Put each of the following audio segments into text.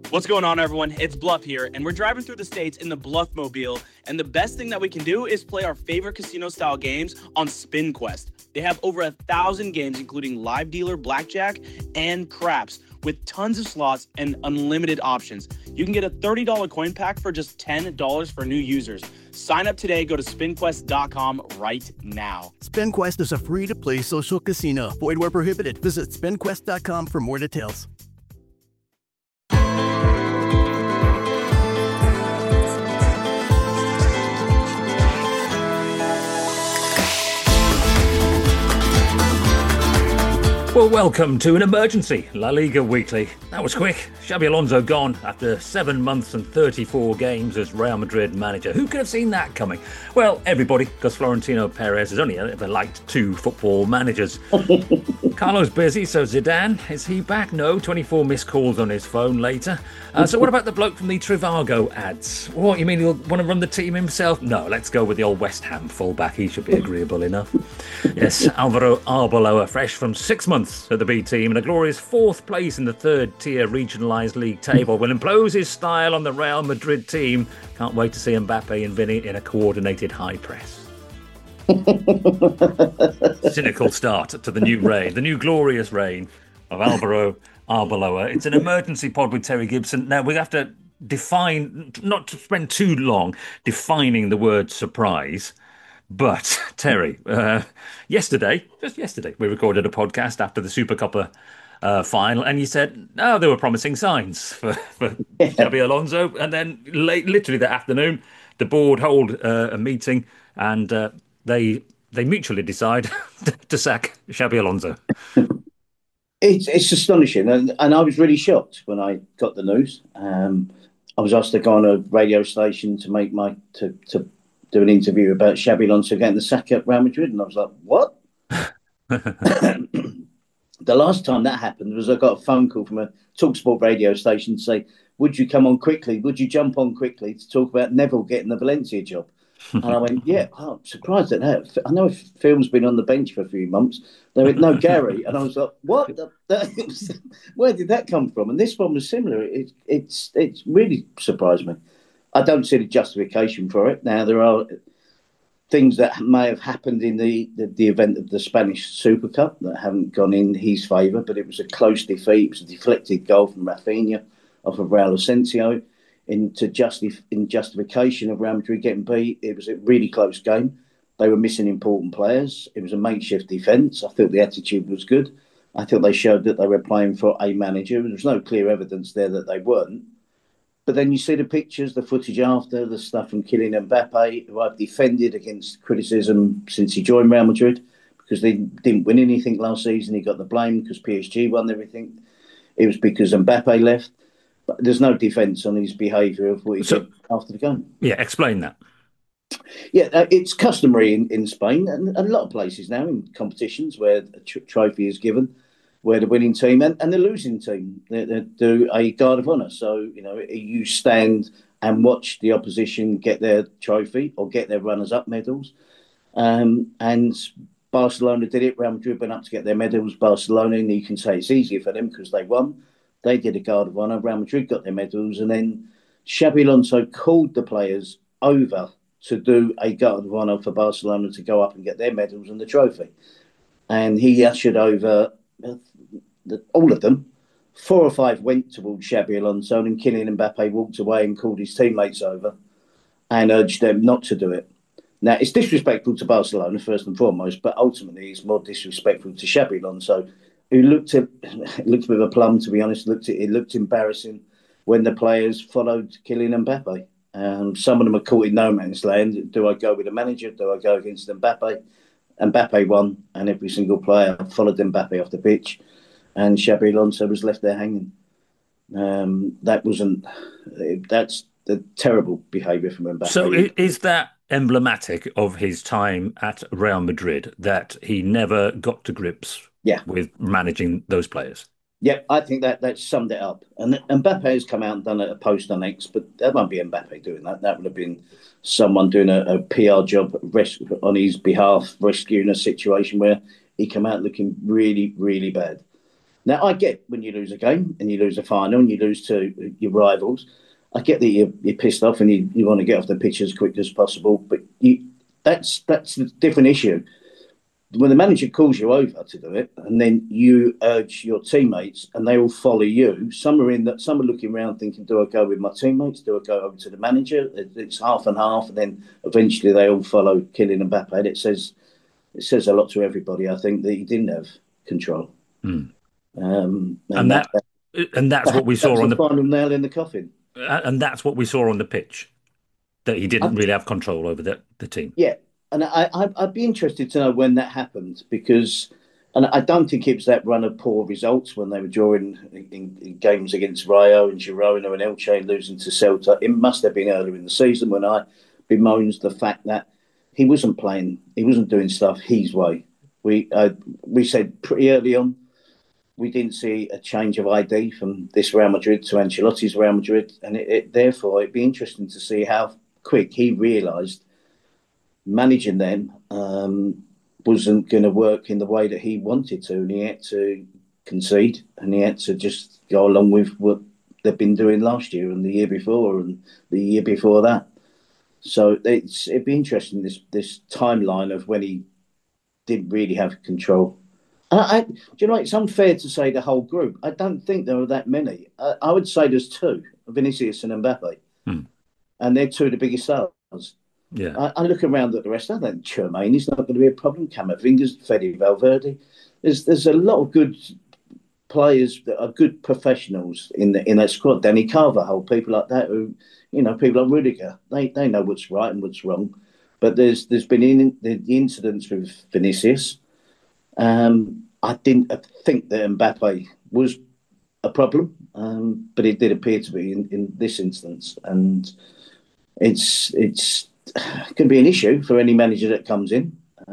What's going on, everyone? It's Bluff here, and we're driving through the States in the Bluff Mobile. And the best thing that we can do is play our favorite casino-style games on SpinQuest. They have over 1,000 games, including live dealer, blackjack, and craps, with tons of slots and unlimited options. You can get a $30 coin pack for just $10 for new users. Sign up today. Go to spinquest.com right now. SpinQuest is a free-to-play social casino. Void where prohibited. Visit spinquest.com for more details. Well, welcome to an emergency La Liga Weekly. That was quick. Xabi Alonso gone after 7 months and 34 games as Real Madrid manager. Who could have seen that coming? Well, everybody, because Florentino Perez has only ever liked 2 football managers. Carlo's busy, so Zidane, is he back? No, 24 missed calls on his phone later. So what about the bloke from the Trivago ads? What, you mean he'll want to run the team himself? No, let's go with the old West Ham fullback. He should be agreeable enough. Yes, Alvaro Arbeloa, fresh from 6 months at the B team and a glorious 4th place in the 3rd-tier regionalised league table will impose his style on the Real Madrid team. Can't wait to see Mbappe and Vinny in a coordinated high press. Cynical start to the new reign, the new glorious reign of Alvaro Arbeloa. It's an emergency pod with Terry Gibson. Now we have to define, not to spend too long defining the word surprise. But, Terry, yesterday, we recorded a podcast after the Super Coppa final, and you said, there were promising signs for Xabi Alonso. And then literally that afternoon, the board hold a meeting, and they mutually decide to sack Xabi Alonso. It's astonishing, and I was really shocked when I got the news. I was asked to go on a radio station to make to do an interview about Xabi Alonso getting the sack at Real Madrid, and I was like, what? The last time that happened was I got a phone call from a TalkSport radio station to say, would you come on quickly? Would you jump on quickly to talk about Neville getting the Valencia job? And I went, yeah, I'm surprised at that. I know Phil's been on the bench for a few months. They went, no, Gary. And I was like, what? Where did that come from? And this one was similar. It's really surprised me. I don't see the justification for it. Now, there are things that may have happened in the event of the Spanish Super Cup that haven't gone in his favour, but it was a close defeat. It was a deflected goal from Rafinha off of Raul Asensio in justification of Real Madrid getting beat. It was a really close game. They were missing important players. It was a makeshift defence. I thought the attitude was good. I thought they showed that they were playing for a manager. There was no clear evidence there that they weren't. But then you see the pictures, the footage after, the stuff from Kylian Mbappe, who I've defended against criticism since he joined Real Madrid because they didn't win anything last season. He got the blame because PSG won everything. It was because Mbappe left. But there's no defence on his behaviour of what he did after the game. Yeah, explain that. Yeah, it's customary in Spain and a lot of places now in competitions where a trophy is given, where the winning team and the losing team they do a guard of honour. So, you stand and watch the opposition get their trophy or get their runners-up medals. And Barcelona did it. Real Madrid went up to get their medals. Barcelona, and you can say it's easier for them because they won. They did a guard of honour. Real Madrid got their medals. And then Xabi Alonso called the players over to do a guard of honour for Barcelona to go up and get their medals and the trophy. And he ushered over all of them. 4 or 5 went towards Xabi Alonso, and Kylian Mbappe walked away and called his teammates over and urged them not to do it. Now, it's disrespectful to Barcelona, first and foremost, but ultimately it's more disrespectful to Xabi Alonso, who looked a bit of a plum, to be honest. It looked embarrassing when the players followed Kylian Mbappe. Some of them are caught in no man's land. Do I go with the manager? Do I go against Mbappe? Mbappe won, and every single player followed Mbappe off the pitch, and Xabi Alonso was left there hanging. That's the terrible behaviour from Mbappe. So is that emblematic of his time at Real Madrid, that he never got to grips with managing those players? Yeah, I think that summed it up. And Mbappe has come out and done a post on X, but that won't be Mbappe doing that. That would have been someone doing a PR job on his behalf, rescuing a situation where he came out looking really, really bad. Now, I get when you lose a game and you lose a final and you lose to your rivals, I get that you're pissed off and you want to get off the pitch as quick as possible, but that's a different issue. When the manager calls you over to do it, and then you urge your teammates, and they all follow you. Some are looking around thinking, "Do I go with my teammates? Do I go over to the manager?" It's half and half, and then eventually they all follow Kylian Mbappe. It says a lot to everybody. I think that he didn't have control, and that's what we saw on the final nail in the coffin. And that's what we saw on the pitch, that he didn't really have control over the team. Yeah. And I'd be interested to know when that happened, because, and I don't think it was that run of poor results when they were drawing in games against Rayo and Girona and Elche, losing to Celta. It must have been earlier in the season when I bemoaned the fact that he wasn't doing stuff his way. We said pretty early on we didn't see a change of ID from this Real Madrid to Ancelotti's Real Madrid, and therefore it'd be interesting to see how quick he realised managing them wasn't going to work in the way that he wanted to, and he had to concede, and he had to just go along with what they've been doing last year and the year before and the year before that. So it'd be interesting, this timeline of when he didn't really have control. Do you know, it's unfair to say the whole group. I don't think there are that many. I would say there's two, Vinicius and Mbappe, and they're two of the biggest stars. Yeah, I look around at the rest. I think Tchouaméni is not going to be a problem. Camavinga's, Fede Valverde. There's a lot of good players that are good professionals in that squad. Danny Carvajal, people like that, who, people like Rudiger. They know what's right and what's wrong. But there's been the incidents with Vinicius. I didn't think that Mbappe was a problem, but it did appear to be in this instance, and it's can be an issue for any manager that comes in.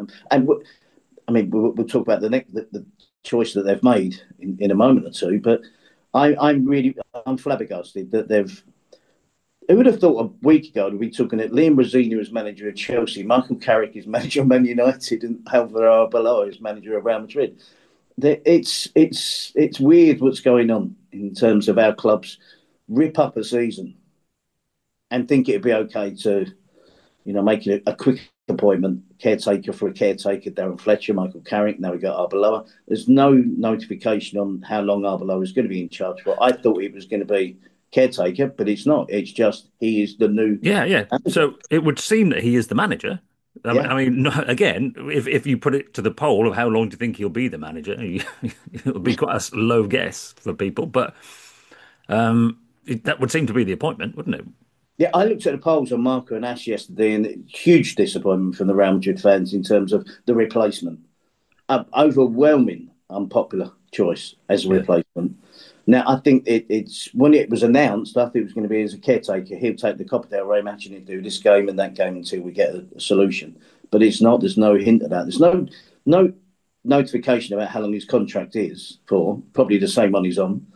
We'll talk about the choice that they've made in a moment or two, but I'm flabbergasted that they've. Who would have thought a week ago that we took at Liam Rosenior as manager of Chelsea, Michael Carrick as manager of Man United, and Alvaro Arbeloa as manager of Real Madrid? It's weird what's going on in terms of our clubs rip up a season and think it'd be okay to, making a quick appointment, caretaker for a caretaker, Darren Fletcher, Michael Carrick, now we got Arbeloa. There's no notification on how long Arbeloa is going to be in charge for. I thought it was going to be caretaker, but it's not. It's just he is the new manager. So it would seem that he is the manager. I mean, again, if you put it to the poll of how long do you think he'll be the manager, it would be quite a low guess for people, but that would seem to be the appointment, wouldn't it? Yeah, I looked at the polls on Marco and Ash yesterday, and huge disappointment from the Real Madrid fans in terms of the replacement. Overwhelming unpopular choice as a replacement. Now, I think it's when it was announced, I thought it was going to be as a caretaker. He'll take the Copa del Rey match and he'll do this game and that game until we get a solution. But it's not. There's no hint of that. There's no notification about how long his contract is for. Probably the same one he's on.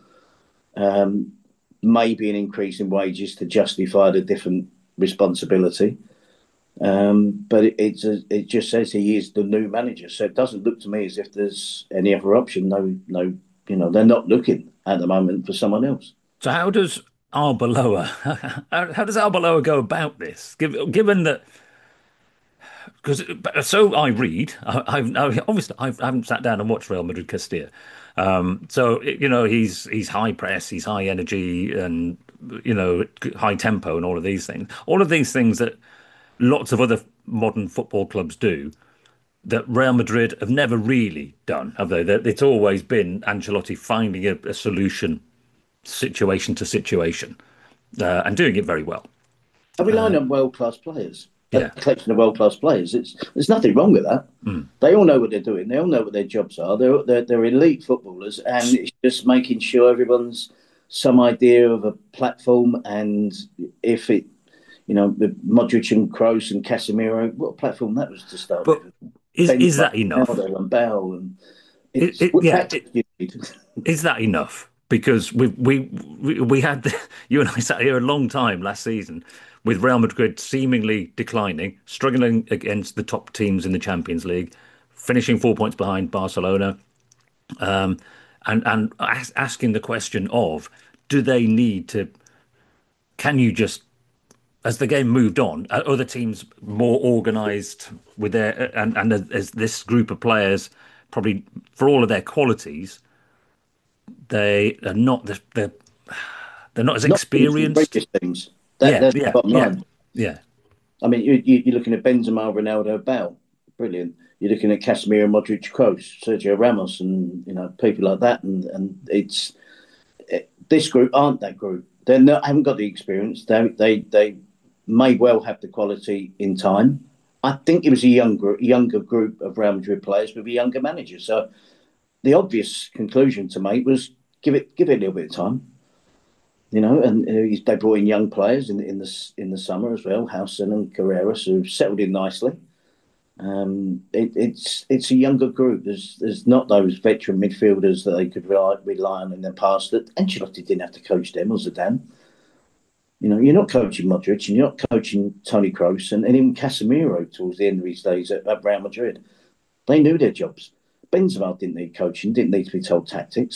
Maybe an increase in wages to justify the different responsibility. But it just says he is the new manager. So it doesn't look to me as if there's any other option. No, they're not looking at the moment for someone else. So how does Arbeloa go about this? Given that, because so I read, I haven't sat down and watched Real Madrid Castilla. So he's high press, he's high energy, and high tempo, and all of these things. All of these things that lots of other modern football clubs do, that Real Madrid have never really done, have they? It's always been Ancelotti finding a solution, situation to situation, and doing it very well. Are relying on world-class players. Yeah. A collection of world-class players. There's nothing wrong with that. They all know what they're doing. They all know what their jobs are. They're elite footballers, and it's just making sure everyone's some idea of a platform. And if it, with Modric and Kroos and Casemiro, what a platform that was to start with. Is that enough? And Bell and is that enough? Because we had you and I sat here a long time last season with Real Madrid seemingly declining, struggling against the top teams in the Champions League, finishing 4 points behind Barcelona, and asking the question of, do they need to? Can you just, as the game moved on, other teams more organised with their and as this group of players, probably for all of their qualities, they are not they're not as Not from experienced. previous teams. Yeah, That's the yeah, bottom yeah, line. yeah. I mean, you're looking at Benzema, Ronaldo, Bale, brilliant. You're looking at Casemiro, Modric, Kroos, Sergio Ramos, and people like that. And this group aren't that group. They haven't got the experience. They may well have the quality in time. I think it was a younger group of Real Madrid players with a younger manager. So the obvious conclusion to make was give it a little bit of time. And they brought in young players in the summer as well, Howson and Carreras, who settled in nicely. It's a younger group. There's not those veteran midfielders that they could rely on in the past. That Ancelotti didn't have to coach them or Zidane. You're not coaching Modric and you're not coaching Toni Kroos and even Casemiro towards the end of his days at Real Madrid. They knew their jobs. Benzema didn't need coaching, didn't need to be told tactics,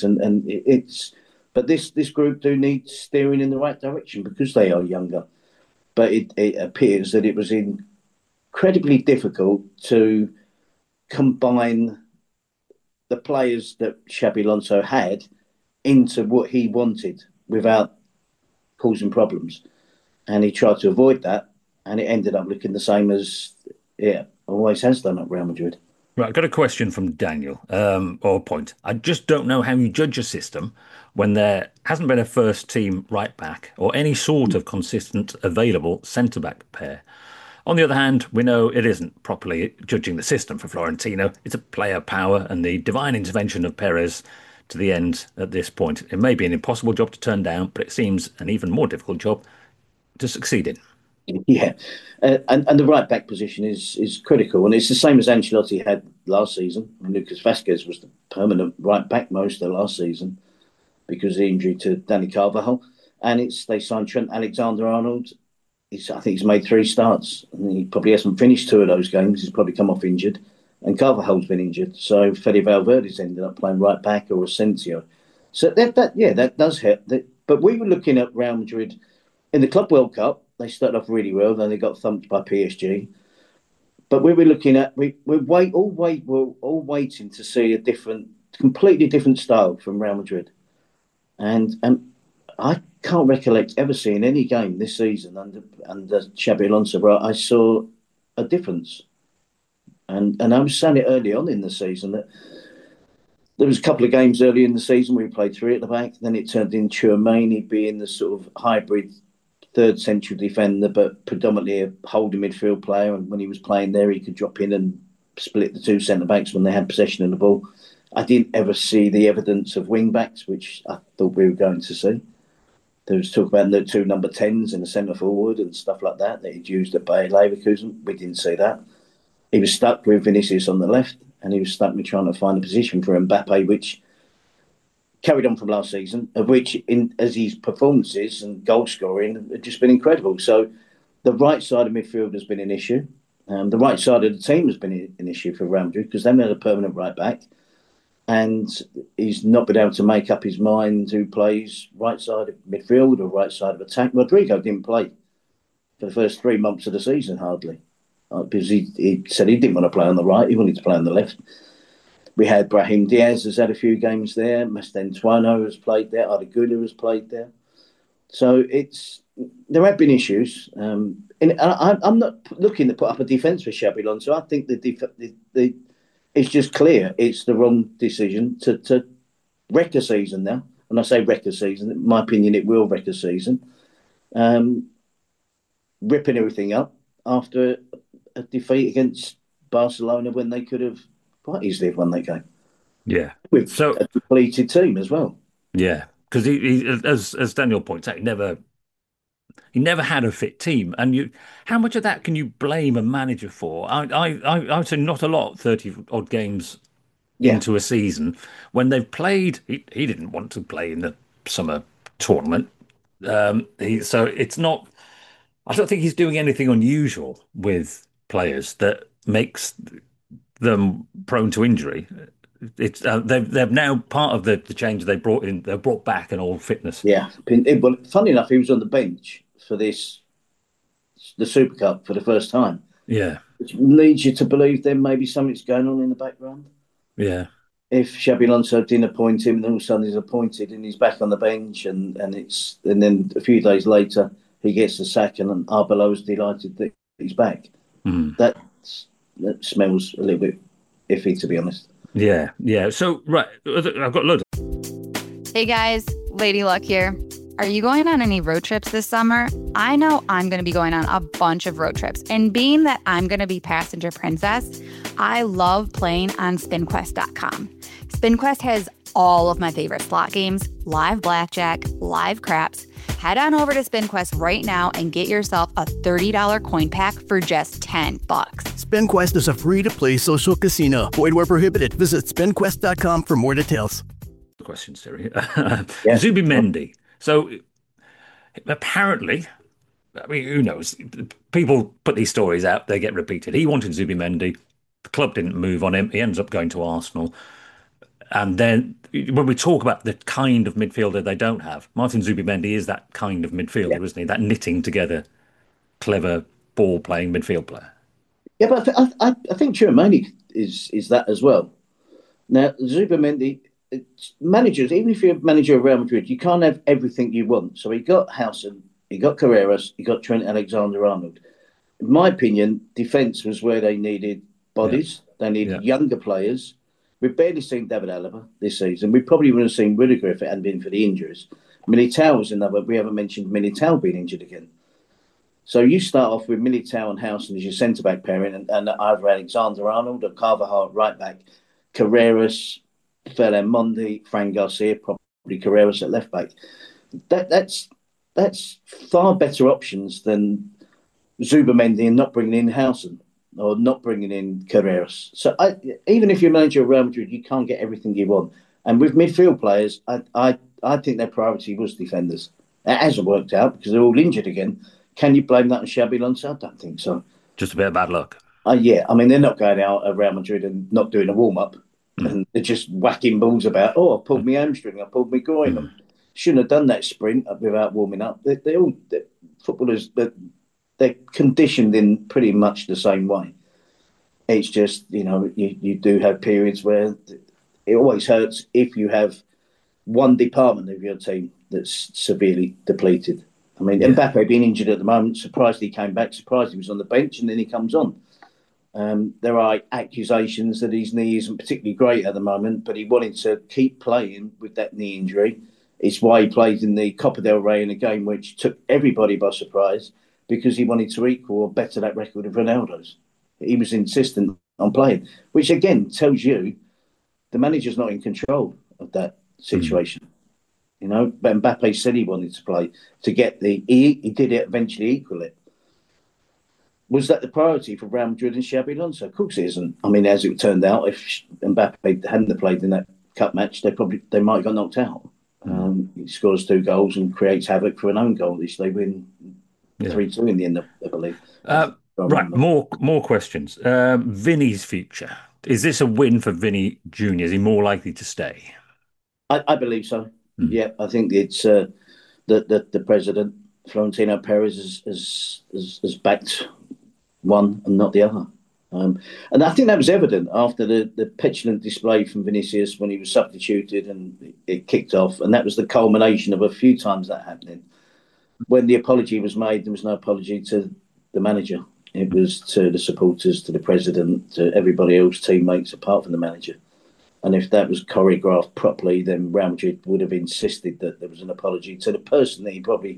but this group do need steering in the right direction because they are younger. But it appears that it was incredibly difficult to combine the players that Xabi Alonso had into what he wanted without causing problems. And he tried to avoid that, and it ended up looking the same as always has done at Real Madrid. Right, I've got a question from Daniel, or a point. I just don't know how you judge a system when there hasn't been a first team right back or any sort of consistent available centre back pair. On the other hand, we know it isn't properly judging the system for Florentino. It's a player power and the divine intervention of Perez to the end at this point. It may be an impossible job to turn down, but it seems an even more difficult job to succeed in. Yeah, and the right back position is critical, and it's the same as Ancelotti had last season. I mean, Lucas Vazquez was the permanent right back most of last season because of the injury to Danny Carvajal, and they signed Trent Alexander-Arnold. I think he's made 3 starts, and he probably hasn't finished 2 of those games. He's probably come off injured, and Carvajal's been injured, so Fede Valverde's ended up playing right back or Asensio. So that does help. But we were looking at Real Madrid in the Club World Cup. They started off really well, then they got thumped by PSG. But we were looking at we're all waiting to see a completely different style from Real Madrid, and I can't recollect ever seeing any game this season under Xabi Alonso where I saw a difference. And I was saying it early on in the season that there was a couple of games early in the season where we played 3 at the back. Then it turned into Tchouaméni being the sort of hybrid third central defender, but predominantly a holding midfield player. And when he was playing there, he could drop in and split the 2 centre backs when they had possession of the ball. I didn't ever see the evidence of wing backs, which I thought we were going to see. There was talk about the 2 number 10s in the centre forward and stuff like that he'd used at Bayer Leverkusen. We didn't see that. He was stuck with Vinicius on the left, and he was stuck with trying to find a position for Mbappe, which carried on from last season, of which, as his performances and goal scoring have just been incredible. So the right side of midfield has been an issue. The right side of the team has been an issue for Real Madrid because they haven't had a permanent right back. And he's not been able to make up his mind who plays right side of midfield or right side of attack. Rodrigo didn't play for the first 3 months of the season, hardly, because he said he didn't want to play on the right. He wanted to play on the left. We had Brahim Diaz has had a few games there. Mastentuano has played there. Arda has played there. So there have been issues. And I'm not looking to put up a defence for Xabi Alonso. I think it's just clear it's the wrong decision to wreck a season now. And I say wreck a season. In my opinion, it will wreck a season. Ripping everything up after a defeat against Barcelona when they could have quite easily have won that game. Yeah. With a depleted team as well. Yeah. Because as Daniel points out, he never had a fit team. And how much of that can you blame a manager for? I would say not a lot, 30 odd games into a season. When they've played, he didn't want to play in the summer tournament. So it's not, I don't think he's doing anything unusual with players that makes them prone to injury. It's they've now part of the change they brought in. They brought back an old fitness. Yeah. Well, funny enough, he was on the bench for the Super Cup for the first time, Yeah, which leads you to believe there maybe something's going on in the background. yeah. If Xabi Alonso didn't appoint him, and all of a sudden he's appointed and he's back on the bench, and then a few days later he gets the sack, and Arbeloa's delighted that he's back. Mm. That smells a little bit iffy, to be honest. Yeah, yeah. So, right, I've got loads. Hey guys, Lady Luck here. Are you going on any road trips this summer? I know I'm going to be going on a bunch of road trips. And being that I'm going to be passenger princess, I love playing on SpinQuest.com. SpinQuest has all of my favorite slot games, live blackjack, live craps. Head on over to SpinQuest right now and get yourself a $30 coin pack for just $10. SpinQuest is a free-to-play social casino. Void where prohibited. Visit spinquest.com for more details. Question, Siri. Zubimendi. So apparently, I mean, who knows? People put these stories out, they get repeated. He wanted Zubimendi. The club didn't move on him. He ends up going to Arsenal. And then when we talk about the kind of midfielder they don't have, Martin Zubimendi is that kind of midfielder, isn't he? That knitting together, clever ball-playing midfield player. Yeah, but I think Tchouaméni is that as well. Now, Zubimendi, managers, even if you're a manager of Real Madrid, you can't have everything you want. So he got Howson, he got Carreras, he got Trent Alexander-Arnold. In my opinion, defence was where they needed bodies. Yeah. They needed younger players. We've barely seen David Alaba this season. We probably wouldn't have seen Rudiger if it hadn't been for the injuries. Militao was another. We haven't mentioned Militao being injured again. So you start off with Militao and Howson as your centre-back pairing, and either Alexander-Arnold or Carvajal at right-back, Carreras, Ferland Mendy, Fran Garcia, probably Carreras at left-back. That's far better options than Zubimendi and not bringing in Howson or not bringing in Carreras. So even if you're manager of Real Madrid, you can't get everything you want. And with midfield players, I think their priority was defenders. It hasn't worked out because they're all injured again. Can you blame that on Xabi Alonso? I don't think so. Just a bit of bad luck. Yeah, I mean, they're not going out at Real Madrid and not doing a warm-up. And they're just whacking balls about, I pulled my hamstring, I pulled my groin. Shouldn't have done that sprint without warming up. Footballers, they're conditioned in pretty much the same way. It's just, you do have periods where it always hurts if you have one department of your team that's severely depleted. I mean, Mbappe being injured at the moment, surprised he came back, surprised he was on the bench, and then he comes on. There are accusations that his knee isn't particularly great at the moment, but he wanted to keep playing with that knee injury. It's why he played in the Copa del Rey in a game which took everybody by surprise, because he wanted to equal or better that record of Ronaldo's. He was insistent on playing, which again tells you the manager's not in control of that situation. But Mbappe said he wanted to play to get he did it, eventually equal it. Was that the priority for Real Madrid and Xabi Alonso? Of course it isn't. I mean, as it turned out, if Mbappe hadn't played in that cup match, they might have got knocked out. He scores 2 goals and creates havoc for an own goal, which they win 3-2 in the end, I believe. Right, more questions. Vinny's future. Is this a win for Vinny Jr.? Is he more likely to stay? I believe so. Yeah, I think it's the president, Florentino Perez, has backed one and not the other. And I think that was evident after the petulant display from Vinicius when he was substituted and it kicked off. And that was the culmination of a few times that happening. When the apology was made, there was no apology to the manager. It was to the supporters, to the president, to everybody else, teammates, apart from the manager. And if that was choreographed properly, then Real Madrid would have insisted that there was an apology to the person that he probably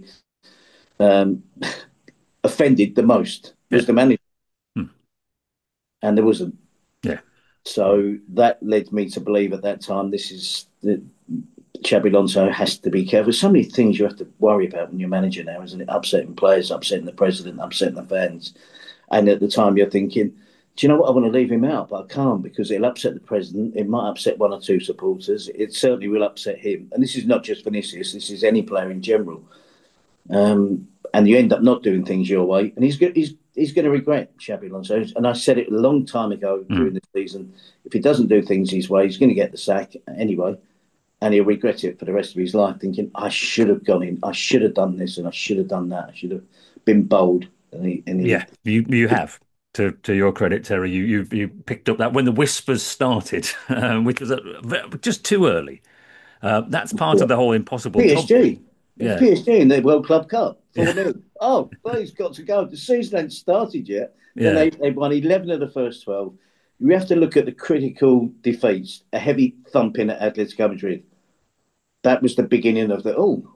offended the most, was the manager. And there wasn't. Yeah. So that led me to believe at that time Xabi Alonso has to be careful. So many things you have to worry about when you're manager now, isn't it? Upsetting players, upsetting the president, upsetting the fans. And at the time you're thinking, do you know what? I want to leave him out, but I can't because it'll upset the president. It might upset 1 or 2 supporters. It certainly will upset him. And this is not just Vinicius. This is any player in general. And you end up not doing things your way. And he's he's going to regret Xabi Alonso. And I said it a long time ago during the season. If he doesn't do things his way, he's going to get the sack anyway. And he'll regret it for the rest of his life, thinking, I should have gone in. I should have done this and I should have done that. I should have been bold. Yeah, you have. To your credit, Terry, you picked up that when the whispers started, which was just too early. That's part of the whole impossible. PSG. Yeah. PSG in the World Club Cup. 4-0. Oh, well, he's got to go. The season hasn't started yet. Yeah. Then they won 11 of the first 12. You have to look at the critical defeats, a heavy thumping at Atletico Madrid. That was the beginning of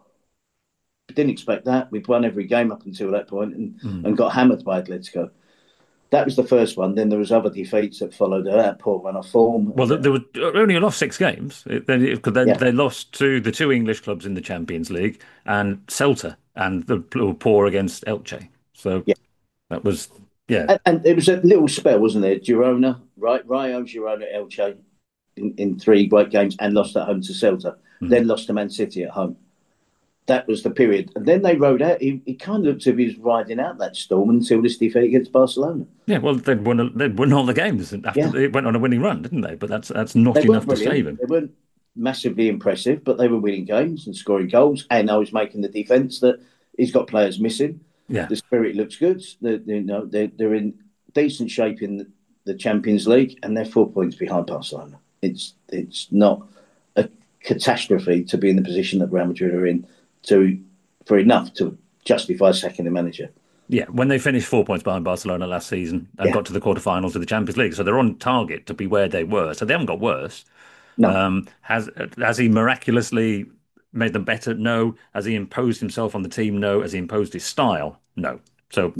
didn't expect that. We'd won every game up until that point and got hammered by Atletico. That was the first one. Then there was other defeats that followed that poor run of form. Well, they were only lost 6 games. They lost to the 2 English clubs in the Champions League and Celta, and the poor against Elche. So that was, And it was a little spell, wasn't there? Girona, right? Rayo, Girona, Elche in 3 great games and lost at home to Celta. Then lost to Man City at home. That was the period. And then they rode out. He kind of looked as if he was riding out that storm until this defeat against Barcelona. Yeah, well, they'd won all the games after they went on a winning run, didn't they? But that's not enough to save him. They weren't massively impressive, but they were winning games and scoring goals. And I was making the defence that he's got players missing. Yeah. The spirit looks good. They're in decent shape in the Champions League, and they're 4 points behind Barcelona. It's not a catastrophe to be in the position that Real Madrid are in for enough to justify sacking the manager. Yeah, when they finished 4 points behind Barcelona last season and got to the quarterfinals of the Champions League, so they're on target to be where they were. So they haven't got worse. No. Has he miraculously made them better? No. Has he imposed himself on the team? No. Has he imposed his style? No. So,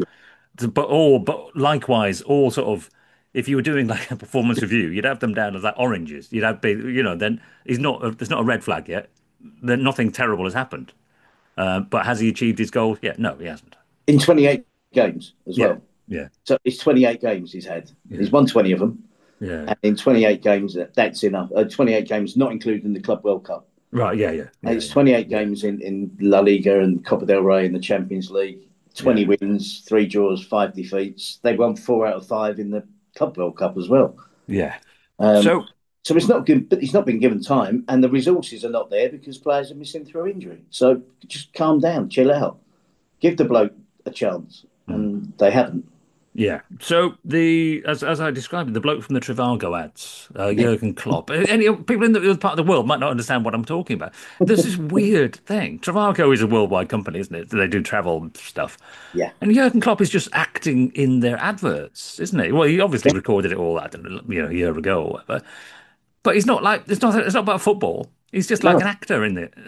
but likewise, all sort of, if you were doing like a performance review, you'd have them down as like oranges. You'd have, then there's not a red flag yet. Then nothing terrible has happened. But has he achieved his goal? Yeah, no, he hasn't. In 28 games as well. Yeah. So it's 28 games he's had. Yeah. He's won 20 of them. Yeah. And in 28 games, that's enough. 28 games, not including the Club World Cup. Right, yeah. It's 28 games in La Liga and Copa del Rey in the Champions League. 20 wins, 3 draws, 5 defeats. They won 4 out of 5 in the Club World Cup as well. Yeah. So it's not good, but he's not been given time, and the resources are not there because players are missing through injury. So just calm down, chill out, give the bloke a chance, and they haven't. Yeah. So as I described it, the bloke from the Trivago ads, Jurgen Klopp. Any people in the other part of the world might not understand what I'm talking about. There's this weird thing. Trivago is a worldwide company, isn't it? They do travel stuff. Yeah. And Jurgen Klopp is just acting in their adverts, isn't he? Well, he obviously recorded it all a year ago or whatever. But he's not like it's not about football. He's just like an actor in it.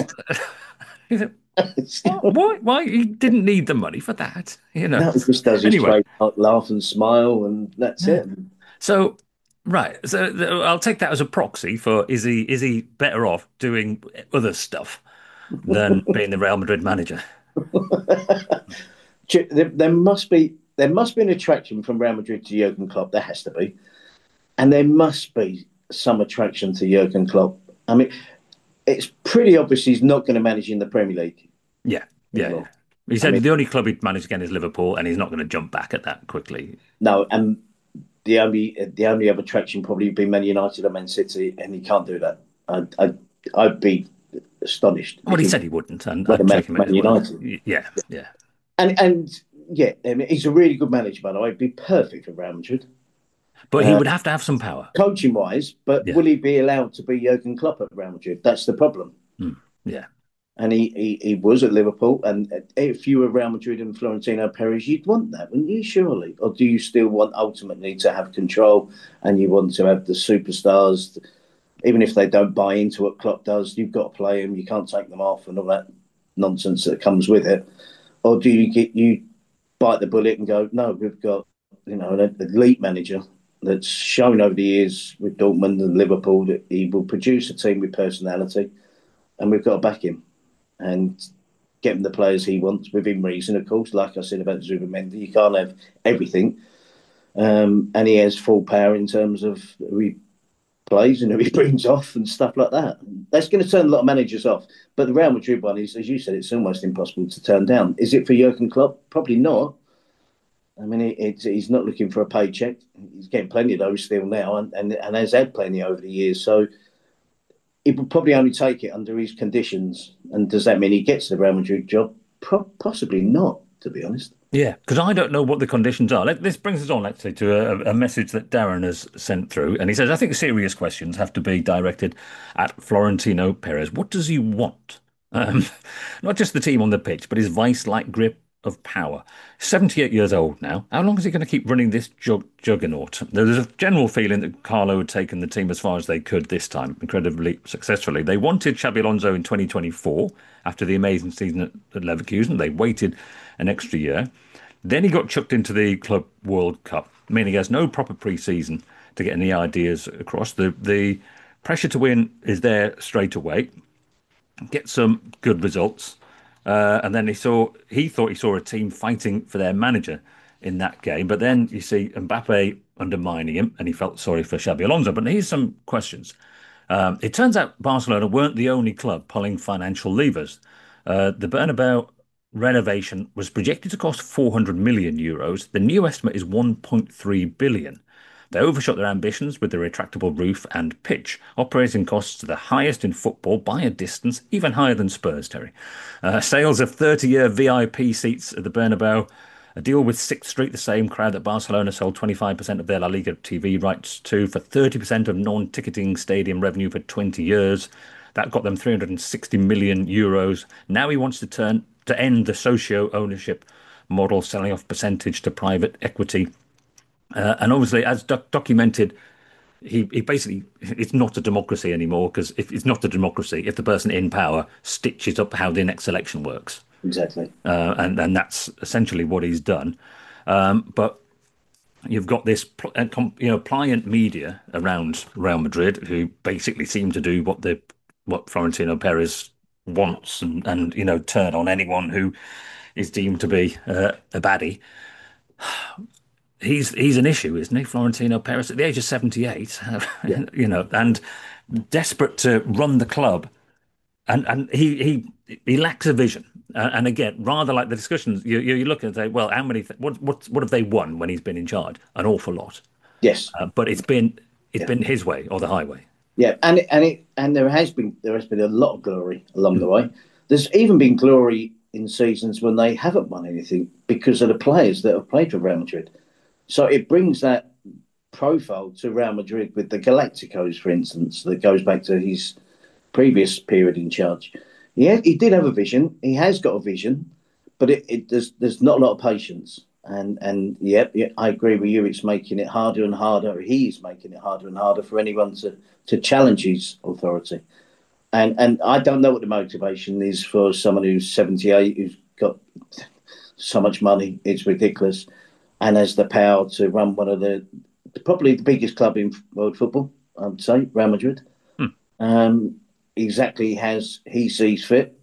Why? He didn't need the money for that, No, he just does his trademark laugh and smile, and that's it. So, right. So I'll take that as a proxy for is he better off doing other stuff than being the Real Madrid manager? There must be an attraction from Real Madrid to Jurgen Klopp. There has to be, and there must be some attraction to Jurgen Klopp. I mean, it's pretty obvious he's not going to manage in the Premier League. Yeah. He said the only club he'd manage again is Liverpool, and he's not going to jump back at that quickly. No, and the only other attraction probably would be Man United or Man City, and he can't do that. I'd be astonished. Well, he said he wouldn't, and I'd take him Man United. Yeah. And I mean, he's a really good manager, by the way. He'd be perfect for Real Madrid. But he would have to have some power. Coaching-wise, but will he be allowed to be Jurgen Klopp at Real Madrid? That's the problem. Yeah. And he was at Liverpool, and if you were Real Madrid and Florentino Perez, you'd want that, wouldn't you, surely? Or do you still want ultimately to have control and you want to have the superstars, even if they don't buy into what Klopp does, you've got to play them, you can't take them off and all that nonsense that comes with it? Or do you bite the bullet and go, no, we've got an elite manager that's shown over the years with Dortmund and Liverpool that he will produce a team with personality, and we've got to back him and get him the players he wants within reason, of course. Like I said about Zubimendi, you can't have everything. And he has full power in terms of who he plays and who he brings off and stuff like that. That's going to turn a lot of managers off. But the Real Madrid one is, as you said, it's almost impossible to turn down. Is it for Jurgen Klopp? Probably not. I mean, he's not looking for a paycheck. He's getting plenty of those still now, and has had plenty over the years. So he would probably only take it under his conditions. And does that mean he gets the Real Madrid job? Possibly not, to be honest. Yeah, because I don't know what the conditions are. This brings us on actually to a message that Darren has sent through, and he says, "I think serious questions have to be directed at Florentino Perez. What does he want? Um, Not just the team on the pitch, but his vice-like grip of power. 78 years old now. How long is he going to keep running this juggernaut? There's a general feeling that Carlo had taken the team as far as they could this time, incredibly successfully. They wanted Xabi Alonso in 2024 after the amazing season at Leverkusen. They waited an extra year. Then he got chucked into the Club World Cup, meaning he has no proper pre-season to get any ideas across. The pressure to win is there straight away. Get some good results. And then he thought he saw a team fighting for their manager in that game. But then you see Mbappe undermining him, and he felt sorry for Xabi Alonso. But here's some questions. It turns out Barcelona weren't the only club pulling financial levers. The Bernabeu renovation was projected to cost 400 million euros. The new estimate is 1.3 billion. They overshot their ambitions with the retractable roof and pitch. Operating costs are the highest in football by a distance, even higher than Spurs, Terry. Sales of 30-year VIP seats at the Bernabeu. A deal with Sixth Street, the same crowd that Barcelona sold 25% of their La Liga TV rights to, for 30% of non-ticketing stadium revenue for 20 years. That got them 360 million euros. Now he wants to end the socio-ownership model, selling off percentage to private equity. And obviously, as documented, he basically, it's not a democracy anymore, because if it's not a democracy, if the person in power stitches up how the next election works. Exactly. And that's essentially what he's done. But you've got this, pliant media around Real Madrid who basically seem to do what Florentino Perez wants, and turn on anyone who is deemed to be a baddie. He's an issue, isn't he, Florentino Perez, at the age of 78, Yeah. and desperate to run the club, and he lacks a vision. And again, rather like the discussions, you look and say, well, how many? What have they won when he's been in charge? An awful lot. Yes. But it's been his way or the highway. Yeah, and there has been a lot of glory along the way. There's even been glory in seasons when they haven't won anything because of the players that have played for Real Madrid. So it brings that profile to Real Madrid with the Galacticos, for instance, that goes back to his previous period in charge. He did have a vision. He has got a vision, but there's not a lot of patience. And yeah, I agree with you. It's making it harder and harder. He's making it harder and harder for anyone to challenge his authority. And I don't know what the motivation is for someone who's 78, who's got so much money. It's ridiculous. And has the power to run one of probably the biggest club in world football, I would say, Real Madrid. Exactly as he sees fit.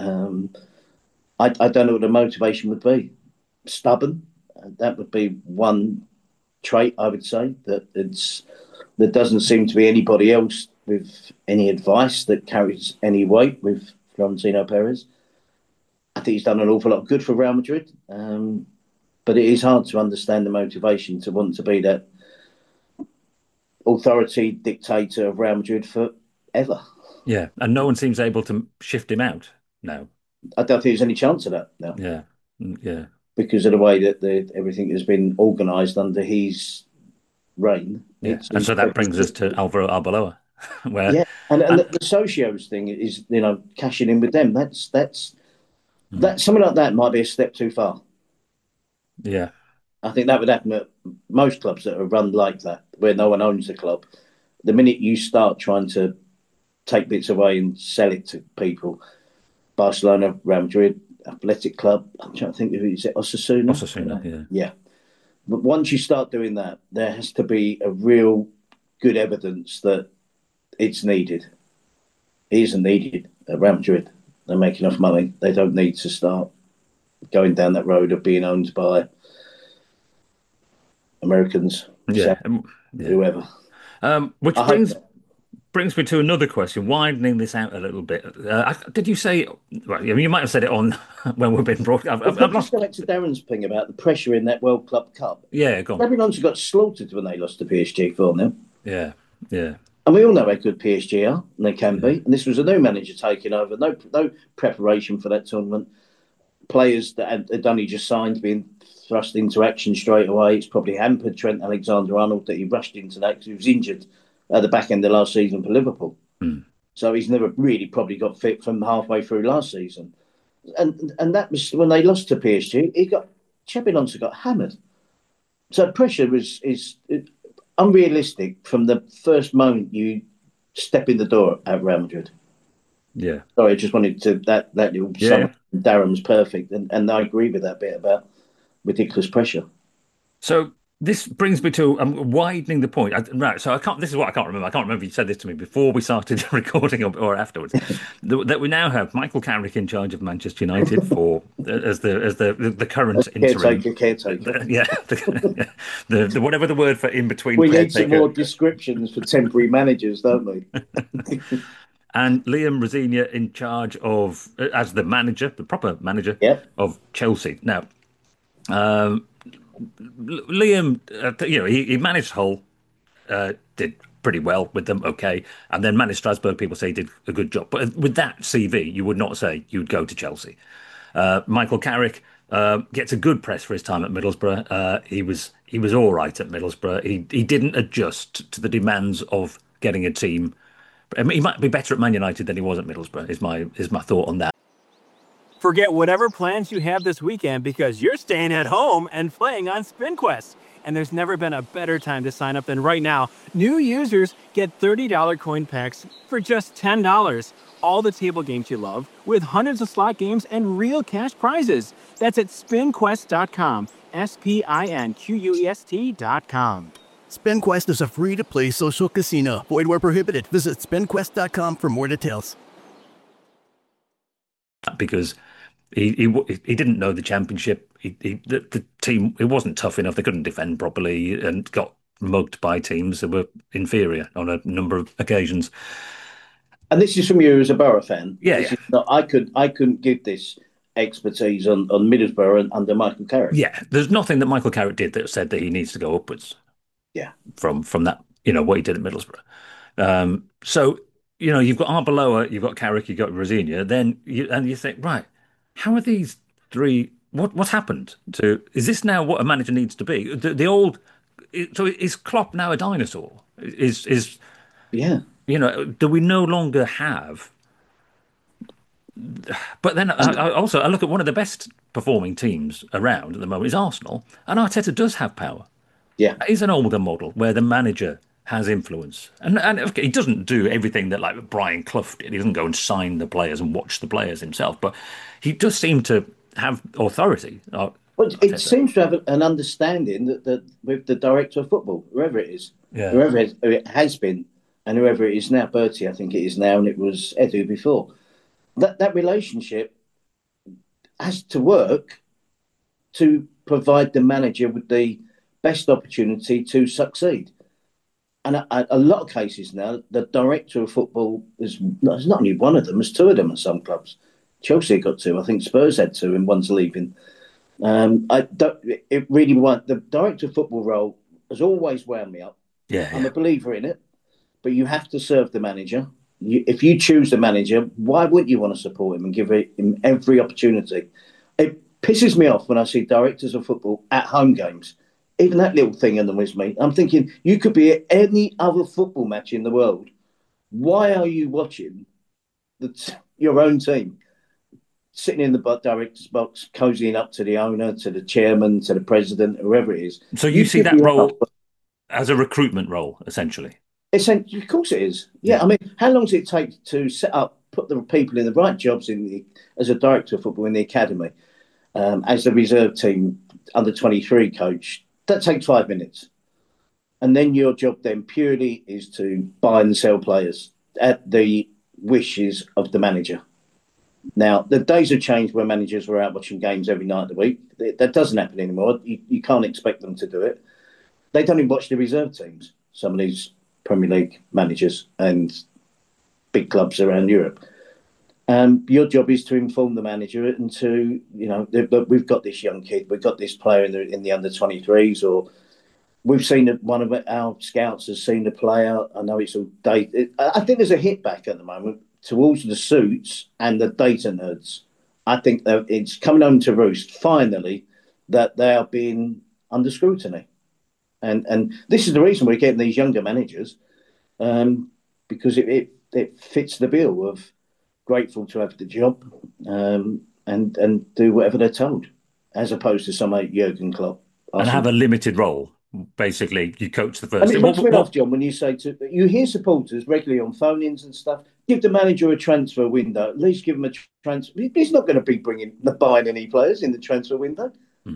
I don't know what the motivation would be. Stubborn. That would be one trait, I would say, there doesn't seem to be anybody else with any advice that carries any weight with Florentino Perez. I think he's done an awful lot of good for Real Madrid. But it is hard to understand the motivation to want to be that authority dictator of Real Madrid forever. Yeah, and no one seems able to shift him out now. I don't think there's any chance of that now. Yeah. Because of the way that everything has been organised under his reign. Yeah, and so that brings us to Alvaro Arbeloa. And the socios thing is, cashing in with them. That's something like that might be a step too far. Yeah. I think that would happen at most clubs that are run like that, where no one owns the club. The minute you start trying to take bits away and sell it to people, Barcelona, Real Madrid, Athletic Club, I'm trying to think of it, Osasuna? Osasuna, Yeah. But once you start doing that, there has to be a real good evidence that it's needed. It isn't needed at Real Madrid. They make enough money. They don't need to start going down that road of being owned by Americans, whoever. Which brings brings me to another question, widening this out a little bit. Did you say, well, you might have said it on when we've been brought. I've Just lost. go back to Darren's thing about the pressure in that World Club Cup. Yeah, go on. Lebanon got slaughtered when they lost to PSG 4-0. Yeah, yeah. And we all know how good PSG are, and they can be. And this was a new manager taking over, no preparation for that tournament. Players that had only just signed being thrust into action straight away. It's probably hampered Trent Alexander-Arnold that he rushed into that because he was injured at the back end of last season for Liverpool. So he's never really probably got fit from halfway through last season. And that was when they lost to PSG. Xabi Alonso got hammered. So pressure is unrealistic from the first moment you step in the door at Real Madrid. Yeah. Sorry, I just wanted to that little summary. Darren was perfect, and I agree with that bit about ridiculous pressure. So this brings me to widening the point. Right. So I can't. This is what I can't remember. I can't remember if you said this to me before we started recording or afterwards. That we now have Michael Carrick in charge of Manchester United as the current interim caretaker. The whatever the word for in between. We need some more descriptions for temporary managers, don't we? And Liam Rosenior in charge of as the manager, the proper manager of Chelsea. Now, Liam, he managed Hull, did pretty well with them, okay, and then managed Strasbourg. People say he did a good job, but with that CV, you would not say you'd go to Chelsea. Michael Carrick gets a good press for his time at Middlesbrough. He was all right at Middlesbrough. He didn't adjust to the demands of getting a team. I mean, he might be better at Man United than he was at Middlesbrough. Is my thought on that. Forget whatever plans you have this weekend because you're staying at home and playing on SpinQuest. And there's never been a better time to sign up than right now. New users get $30 coin packs for just $10. All the table games you love with hundreds of slot games and real cash prizes. That's at spinquest.com. SPINQUEST.com. SpinQuest is a free-to-play social casino. Void where prohibited. Visit spinquest.com for more details. Because he didn't know the championship. The team, it wasn't tough enough. They couldn't defend properly and got mugged by teams that were inferior on a number of occasions. And this is from you as a Borough fan. Yeah. I couldn't give this expertise on Middlesbrough under Michael Carrick. Yeah, there's nothing that Michael Carrick did that said that he needs to go upwards. Yeah, from that, what he did at Middlesbrough. So you've got Arbeloa, you've got Carrick, you've got Rosenior. Then you think, right, how are these three? What's happened to? Is this now what a manager needs to be? The old. So is Klopp now a dinosaur? Is yeah. Do we no longer have? But then I look at one of the best performing teams around at the moment is Arsenal, and Arteta does have power. Yeah, he's an older model where the manager has influence, and he doesn't do everything that like Brian Clough did. He doesn't go and sign the players and watch the players himself, but he does seem to have authority. Well, it seems to have an understanding that with the director of football, whoever it is, whoever it has been, and whoever it is now, Bertie, I think it is now, and it was Edu before. That relationship has to work to provide the manager with the best opportunity to succeed. And a lot of cases now, the director of football is not only one of them, there's two of them at some clubs. Chelsea got two, I think Spurs had two, and one's leaving. The director of football role has always wound me up. Yeah, I'm a believer in it, but you have to serve the manager. If you choose the manager, why wouldn't you want to support him and give him every opportunity? It pisses me off when I see directors of football at home games. Even that little thing annoys me. I'm thinking, you could be at any other football match in the world. Why are you watching your own team sitting in the director's box, cozying up to the owner, to the chairman, to the president, whoever it is? So you see that role as a recruitment role, essentially? Essentially, of course it is. Yeah, I mean, how long does it take to set up, put the people in the right jobs as a director of football in the academy, as the reserve team under 23 coach? That takes 5 minutes. And then your job then purely is to buy and sell players at the wishes of the manager. Now, the days have changed where managers were out watching games every night of the week. That doesn't happen anymore. You can't expect them to do it. They don't even watch the reserve teams, some of these Premier League managers and big clubs around Europe. Your job is to inform the manager and to, we've got this young kid, we've got this player in the under 23s, or we've seen one of our scouts has seen the player. I know it's all data. I think there's a hit back at the moment towards the suits and the data nerds. I think that it's coming home to roost finally that they are being under scrutiny. And this is the reason we're getting these younger managers, because it fits the bill of grateful to have the job, and do whatever they're told, as opposed to some like Jurgen Klopp. And have a limited role. Basically, you coach the first. It makes me laugh, John, when you say you hear supporters regularly on phone-ins and stuff, give the manager a transfer window, at least give him a transfer. He's not going to be buying any players in the transfer window.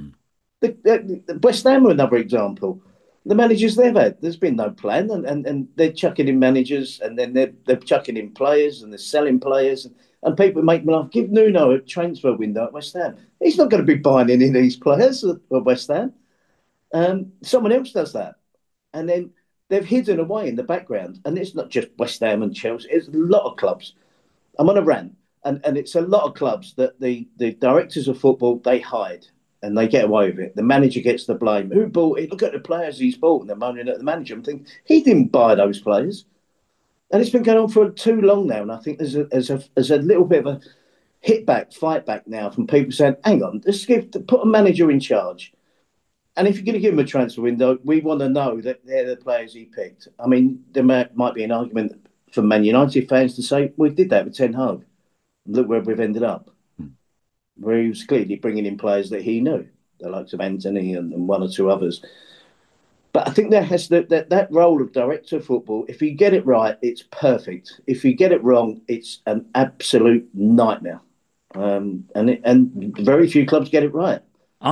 The West Ham are another example. The managers they've had, there's been no plan, and they're chucking in managers, and then they're chucking in players, and they're selling players, and people make me laugh. Give Nuno a transfer window at West Ham. He's not going to be buying any of these players at West Ham. Someone else does that, and then they've hidden away in the background. And it's not just West Ham and Chelsea; it's a lot of clubs. I'm on a rant, and it's a lot of clubs that the directors of football, they hide. And they get away with it. The manager gets the blame. Who bought it? Look at the players he's bought, and they're moaning at the manager. I'm thinking, he didn't buy those players. And it's been going on for too long now. And I think there's a little bit of a fight back now from people saying, hang on, put a manager in charge. And if you're going to give him a transfer window, we want to know that they're the players he picked. I mean, there might be an argument for Man United fans to say, we did that with Ten Hag. Look where we've ended up. Where he was clearly bringing in players that he knew, the likes of Anthony and one or two others. But I think there has that role of director of football. If you get it right, it's perfect. If you get it wrong, it's an absolute nightmare. And very few clubs get it right.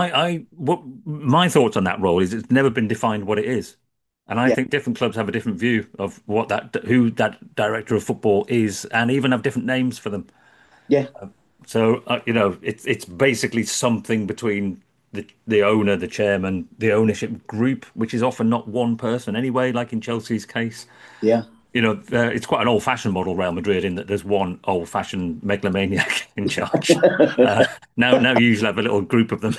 My thoughts on that role is it's never been defined what it is. And I think different clubs have a different view of who that director of football is, and even have different names for them. Yeah. So, it's basically something between the owner, the chairman, the ownership group, which is often not one person anyway, like in Chelsea's case. Yeah. It's quite an old-fashioned model, Real Madrid, in that there's one old-fashioned megalomaniac in charge. Now you usually have a little group of them.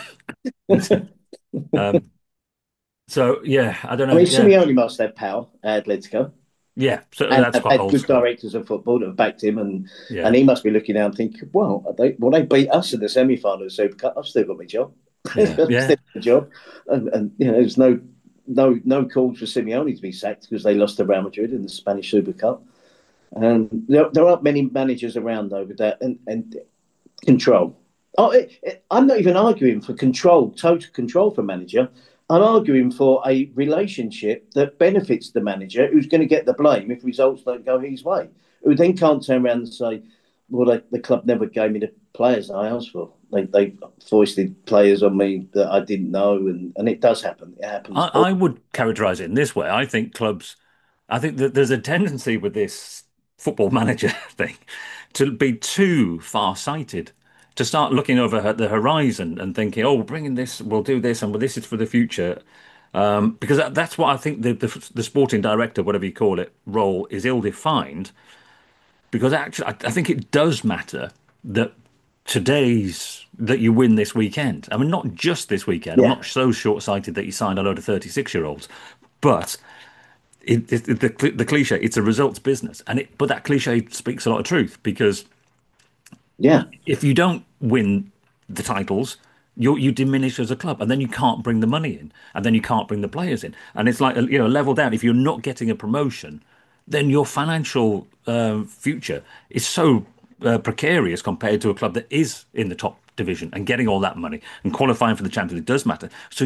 So, yeah, I don't know. I mean, Simeone must have power at Atletico. Yeah, so that's quite old good school. Directors of football that have backed him, and he must be looking down and thinking, well, they beat us in the semi-final of the Super Cup. I've still got my job. Yeah. Still got my job. And there's no calls for Simeone to be sacked because they lost to Real Madrid in the Spanish Super Cup. And there aren't many managers around though with that and control. I'm not even arguing for control, total control for manager. I'm arguing for a relationship that benefits the manager, who's going to get the blame if results don't go his way, who then can't turn around and say, well, the club never gave me the players I asked for. They foisted players on me that I didn't know, and it does happen. It happens. I would characterise it in this way. I think that there's a tendency with this football manager thing to be too far-sighted, to start looking over the horizon and thinking, oh, we'll bring in this, we'll do this, and this is for the future. Because that's what I think the sporting director, whatever you call it, role is ill-defined. Because actually, I think it does matter that that you win this weekend. I mean, not just this weekend. Yeah. I'm not so short-sighted that you signed a load of 36-year-olds, but the cliche, it's a results business. But that cliche speaks a lot of truth, because if you don't win the titles, you diminish as a club, and then you can't bring the money in, and then you can't bring the players in, and it's like level down. If you're not getting a promotion, then your financial future is so precarious compared to a club that is in the top division and getting all that money and qualifying for the Champions League does matter. So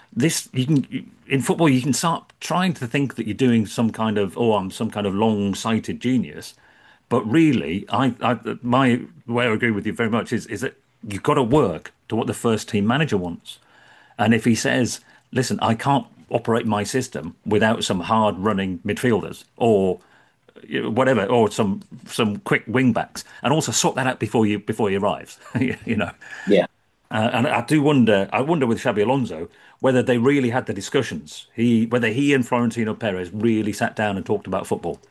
in football you can start trying to think that you're doing some kind of I'm some kind of long-sighted genius, but really my way I agree with you very much is that you've got to work to what the first team manager wants. And if he says, listen, I can't operate my system without some hard running midfielders or whatever, or some quick wing backs, and also sort that out before he arrives. Yeah. And I do wonder. I wonder with Xabi Alonso whether they really had the discussions. Whether he and Florentino Perez really sat down and talked about football.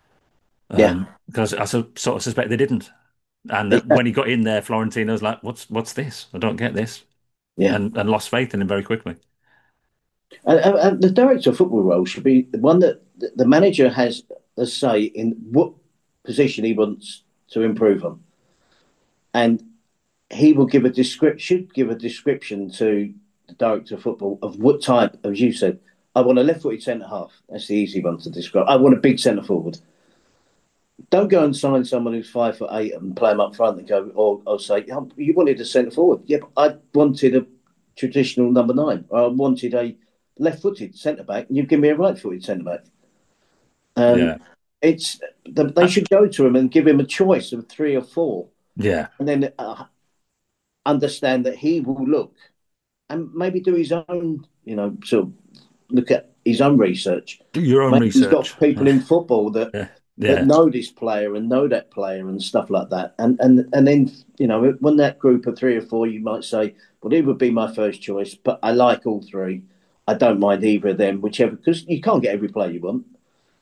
Yeah, Because I sort of suspect they didn't. And that when he got in there, Florentino's like, "What's this? I don't get this," yeah. and lost faith in him very quickly. And the director of football role should be the one that the manager has a say in what position he wants to improve on, and he will give a should give a description to the director of football of what type, as you said. I want a left-footed centre half. That's the easy one to describe. I want a big centre forward. Don't go and sign someone who's 5'8" and play him up front and go, or say, oh, you wanted a centre forward. Yeah, but I wanted a traditional number 9. Or I wanted a left-footed centre back, and you give me a right-footed centre back. Yeah. They should go to him and give him a choice of 3 or 4. Yeah. And then understand that he will look and maybe do his own, sort of look at his own research. Do your own maybe research. He's got people in football that know this player and know that player and stuff like that. And then, when that group of 3 or 4, you might say, well, he would be my first choice, but I like all 3. I don't mind either of them, whichever, because you can't get every player you want.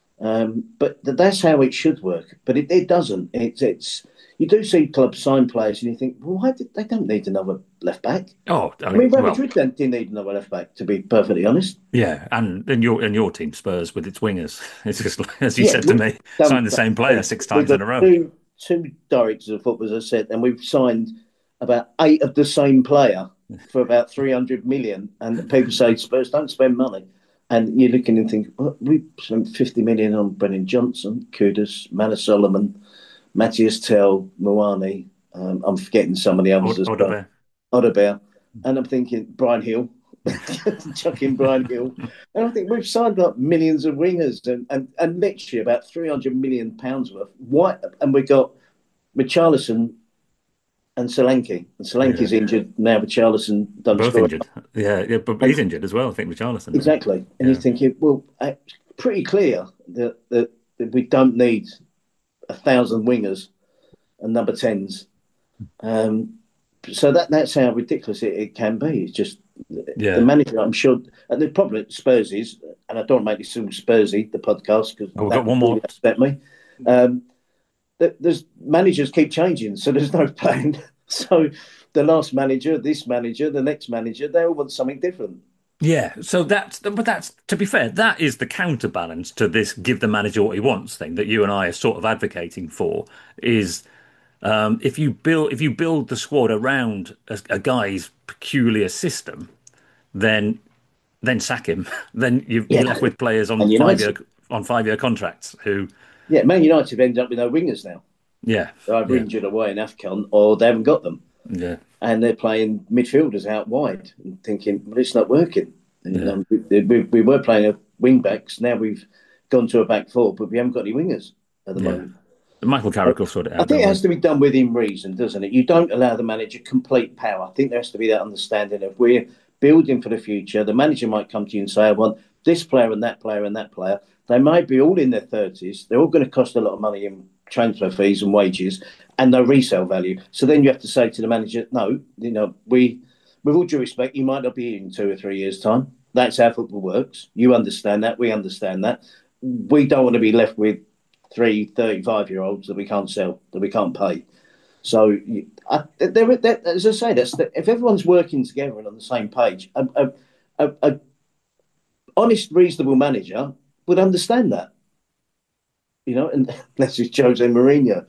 But that's how it should work. But it doesn't. It's you do see clubs sign players and you think, well, why did they don't need another left back? Oh, I mean Real Madrid didn't need another left back, to be perfectly honest. Yeah, and your team Spurs with its wingers. It's just as you said to me, signed the same player 6 times in a row. Two directors of football, as I said, and we've signed about 8 of the same player for about 300 million. And people say Spurs don't spend money. And you're looking and think, well, we spent 50 million on Brennan Johnson, Kudus, Manor Solomon, Matthias Tell, Moani. I'm forgetting some of the others as well. Odebear. And I'm thinking, Brian Hill. Chuck in Brian Hill. And I think we've signed up millions of wingers and next year about £300 million worth. And we got Richarlison and Solanke. And Solanke's injured now. Richarlison done both injured. Yeah, but he's injured as well. I think Richarlison. Exactly. And you're thinking, well, it's pretty clear that we don't need 1,000 wingers and number 10s. So that's how ridiculous it can be. It's just the manager, I'm sure. And the problem at Spurs is, and I don't want to make this all Spursy, the podcast, because we've got one more. Upset me. There's managers keep changing, so there's no plan. So the last manager, this manager, the next manager, they all want something different. Yeah, so that's to be fair, that is the counterbalance to this give the manager what he wants thing that you and I are sort of advocating for. Is if you build the squad around a guy's peculiar system, then sack him. Then you're left with players on 5-year contracts who. Yeah, Man United have ended up with no wingers now. Yeah. They're either injured away in AFCON or they haven't got them. Yeah. And they're playing midfielders out wide and thinking, well, it's not working. And, we were playing a wing backs. Now we've gone to a back 4, but we haven't got any wingers at the moment. Michael Carrick will sort it out. I think it has to be done within reason, doesn't it? You don't allow the manager complete power. I think there has to be that understanding of we're building for the future. The manager might come to you and say, I want this player and that player and that player. They might be all in their 30s. They're all going to cost a lot of money in transfer fees and wages and no resale value. So then you have to say to the manager, no, with all due respect, you might not be here in 2 or 3 years' time. That's how football works. You understand that. We understand that. We don't want to be left with 3 35-year-olds that we can't sell, that we can't pay. So, as I say, if everyone's working together and on the same page, a honest, reasonable manager would understand that, and unless it's Jose Mourinho.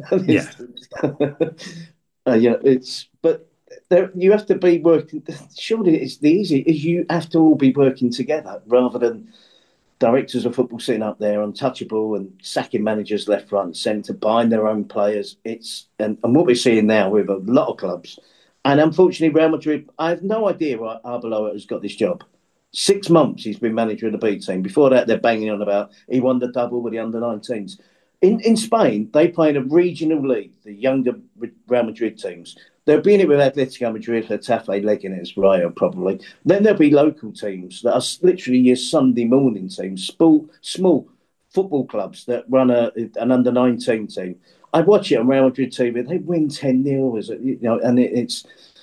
But you have to be working. Surely it's the easy is you have to all be working together rather than directors of football sitting up there untouchable and sacking managers left, right, and centre, buying their own players. And what we're seeing now with a lot of clubs, and unfortunately Real Madrid. I have no idea why Arbeloa has got this job. 6 months he's been manager of the B team. Before that, they're banging on about he won the double with the under-19s. In Spain, they play in a regional league, the younger Real Madrid teams. They'll be in it with Atletico Madrid, Getafe, Leganés, Rayo, probably. Then there'll be local teams that are literally your Sunday morning teams, small football clubs that run an under-19 team. I watch it on Real Madrid TV. They win 10-0, and it's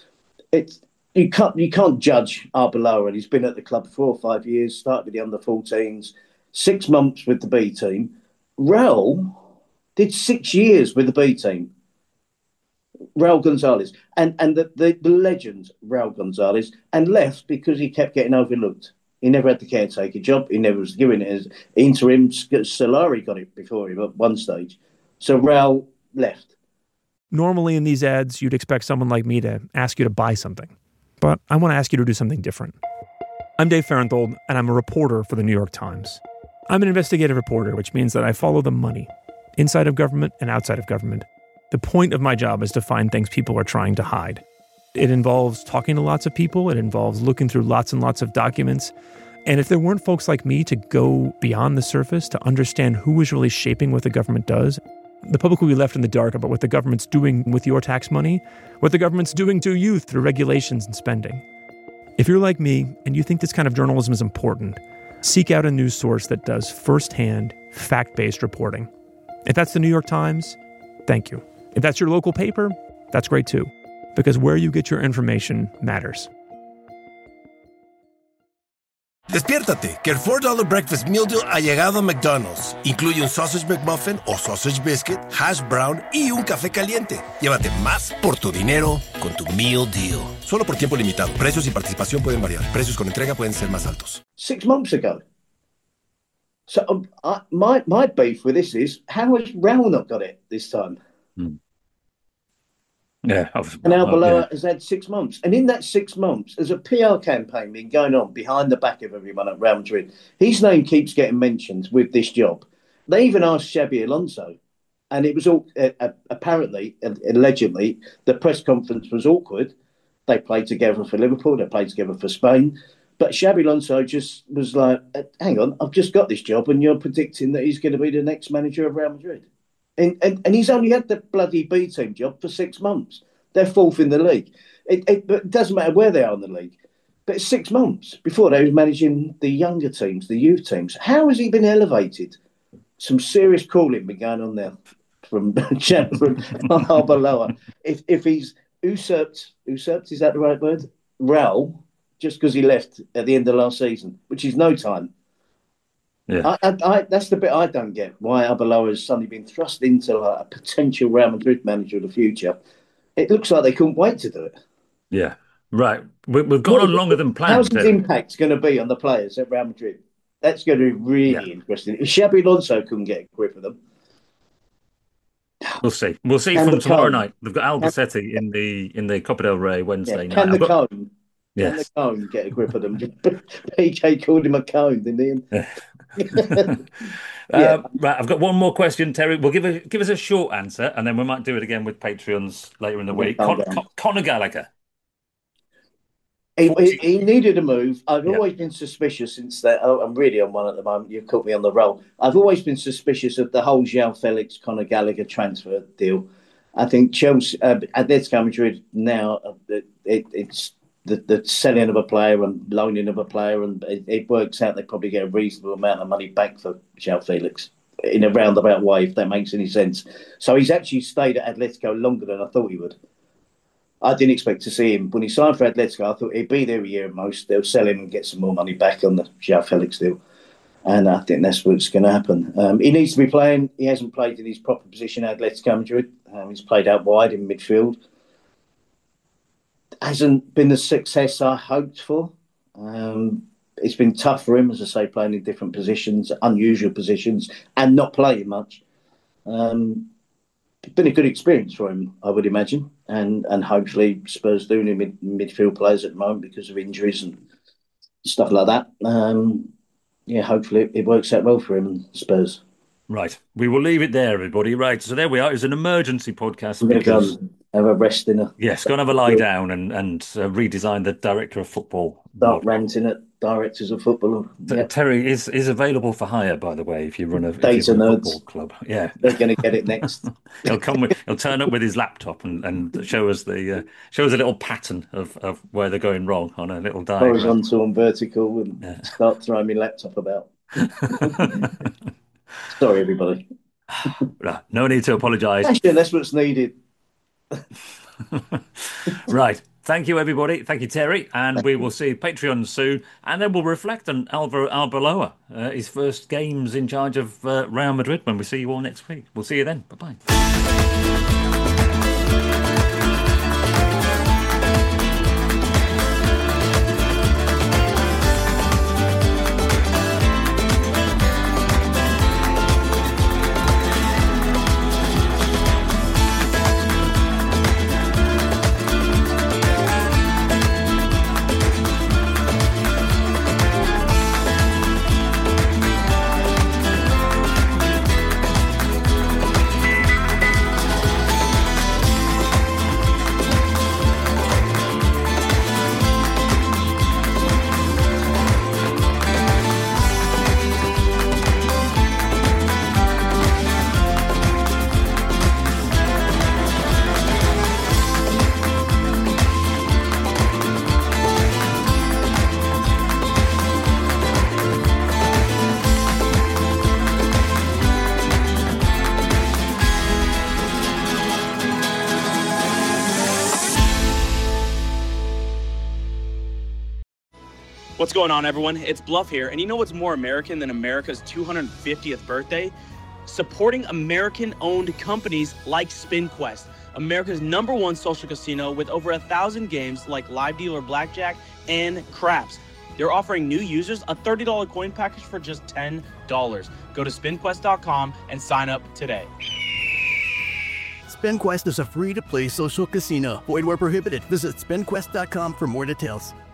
it's you can't judge Arbeloa. He's been at the club 4 or 5 years. Started with the under-14s, 6 months with the B team. Raul did 6 years with the B team. Raul Gonzalez and the legend Raul Gonzalez, and left because he kept getting overlooked. He never had the caretaker job. He never was given it as interim. Solari got it before him at one stage. So Raul left. Normally in these ads, you'd expect someone like me to ask you to buy something. But I want to ask you to do something different. I'm Dave Farenthold, and I'm a reporter for the New York Times. I'm an investigative reporter, which means that I follow the money, inside of government and outside of government. The point of my job is to find things people are trying to hide. It involves talking to lots of people. It involves looking through lots and lots of documents. And if there weren't folks like me to go beyond the surface to understand who is really shaping what the government does, the public will be left in the dark about what the government's doing with your tax money, what the government's doing to you through regulations and spending. If you're like me and you think this kind of journalism is important, seek out a news source that does firsthand, fact-based reporting. If that's the New York Times, thank you. If that's your local paper, that's great too, because where you get your information matters. Despiértate, que el $4 Breakfast Meal Deal ha llegado a McDonald's. Incluye un Sausage McMuffin o Sausage Biscuit, Hash Brown y un café caliente. Llévate más por tu dinero con tu Meal Deal. Solo por tiempo limitado. Precios y participación pueden variar. Precios con entrega pueden ser más altos. 6 months ago. So my beef with this is, how has Raul not got it this time? Yeah, and Arbeloa has had 6 months. And in that 6 months, there's a PR campaign been going on behind the back of everyone at Real Madrid. His name keeps getting mentioned with this job. They even asked Xabi Alonso, and it was all apparently, allegedly, the press conference was awkward. They played together for Liverpool, they played together for Spain. But Xabi Alonso just was like, hang on, I've just got this job, and you're predicting that he's going to be the next manager of Real Madrid. And he's only had the bloody B team job for 6 months. They're fourth in the league. It doesn't matter where they are in the league. But it's 6 months before they was managing the younger teams, the youth teams. How has he been elevated? Some serious calling been going on there from Arbeloa. If he's usurped, is that the right word? Raul, just because he left at the end of last season, which is no time. Yeah. That's the bit I don't get. Why Arbeloa has suddenly been thrust into a potential Real Madrid manager of the future. It looks like they couldn't wait to do it. Yeah, right. We've gone on longer than planned. How's his impact going to be on the players at Real Madrid? That's going to be really interesting. If Xabi Alonso couldn't get a grip of them. We'll see. We'll see from tomorrow night. They've got Albacete in the Copa del Rey Wednesday night. Can the cone get a grip of them? PK called him a cone, didn't he? Right, I've got one more question, Terry. We'll give us a short answer, and then we might do it again with Patreons later in the week. Conor Gallagher. He needed a move. I've always been suspicious since that. I'm really on one at the moment. You've caught me on the roll. I've always been suspicious of the whole João Felix, Conor Gallagher transfer deal. I think Chelsea, Atletico Madrid now, it's the selling of a player and loaning of a player, and it works out they probably get a reasonable amount of money back for João Felix in a roundabout way, if that makes any sense. So he's actually stayed at Atletico longer than I thought he would. I didn't expect to see him. When he signed for Atletico, I thought he'd be there a year at most. They'll sell him and get some more money back on the João Felix deal. And I think that's what's going to happen. He needs to be playing. He hasn't played in his proper position at Atletico Madrid. He's played out wide in midfield. Hasn't been the success I hoped for. It's been tough for him, as I say, playing in different positions, unusual positions, and not playing much. It's been a good experience for him, I would imagine, and hopefully Spurs do need midfield players at the moment because of injuries and stuff like that. Hopefully it works out well for him and Spurs. Right. We will leave it there, everybody. Right. So there we are. It's an emergency podcast. We're going to have a rest dinner. Yes, go and have a lie down and redesign the director of football. Start ranting at directors of football. Terry is available for hire, by the way, if you run a football club. Yeah. They're going to get it next. He'll turn up with his laptop and show us a little pattern of where they're going wrong on a little diagram. Horizontal and vertical, and start throwing my laptop about. Sorry, everybody. No need to apologise. Actually, that's what's needed. Right. Thank you, everybody. Thank you, Terry. And we will see Patreon soon. And then we'll reflect on Alvaro Arbeloa, his first games in charge of Real Madrid, when we see you all next week. We'll see you then. Bye-bye. What's going on, everyone? It's Bluff here, and you know what's more American than America's 250th birthday? Supporting American-owned companies like SpinQuest, America's #1 social casino with over 1,000 games like live dealer blackjack and craps. They're offering new users a $30 coin package for just $10. Go to SpinQuest.com and sign up today. SpinQuest is a free-to-play social casino. Void where prohibited. Visit SpinQuest.com for more details.